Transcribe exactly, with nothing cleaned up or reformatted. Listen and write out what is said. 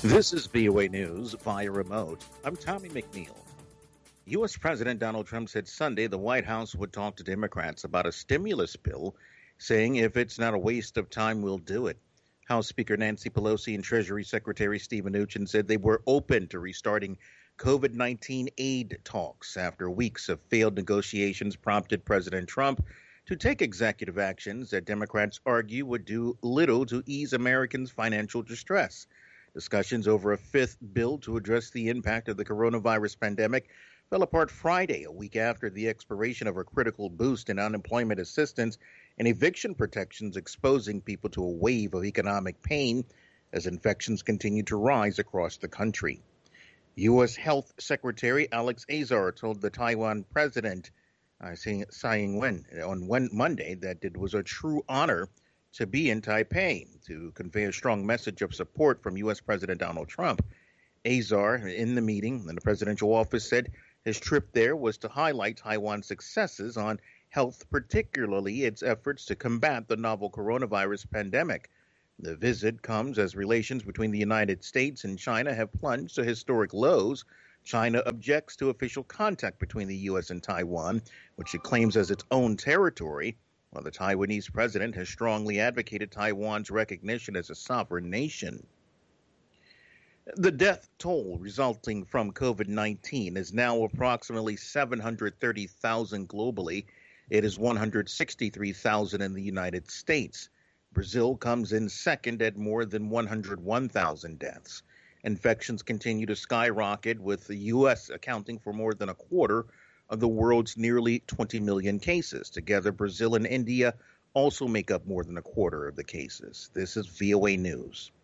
This is V O A News via remote. I'm Tommy McNeil. U S. President Donald Trump said Sunday the White House would talk to Democrats about a stimulus bill, saying if it's not a waste of time, we'll do it. House Speaker Nancy Pelosi and Treasury Secretary Steven Mnuchin said they were open to restarting COVID nineteen aid talks after weeks of failed negotiations prompted President Trump to take executive actions that Democrats argue would do little to ease Americans' financial distress. Discussions over a fifth bill to address the impact of the coronavirus pandemic fell apart Friday, a week after the expiration of a critical boost in unemployment assistance and eviction protections, exposing people to a wave of economic pain as infections continue to rise across the country. U S. Health Secretary Alex Azar told the Taiwan president, uh, Tsai Ing-wen, on one Monday that it was a true honor to be in Taipei to convey a strong message of support from U S. President Donald Trump. Azar, in the meeting in the presidential office, said his trip there was to highlight Taiwan's successes on health, particularly its efforts to combat the novel coronavirus pandemic. The visit comes as relations between the United States and China have plunged to historic lows. China objects to official contact between the U S and Taiwan, which it claims as its own territory, while the Taiwanese president has strongly advocated Taiwan's recognition as a sovereign nation. The death toll resulting from COVID nineteen is now approximately seven hundred thirty thousand globally. It is one hundred sixty-three thousand in the United States. Brazil comes in second at more than one hundred one thousand deaths. Infections continue to skyrocket, with the U S accounting for more than a quarter of the world's nearly twenty million cases. Together, Brazil and India also make up more than a quarter of the cases. This is V O A News.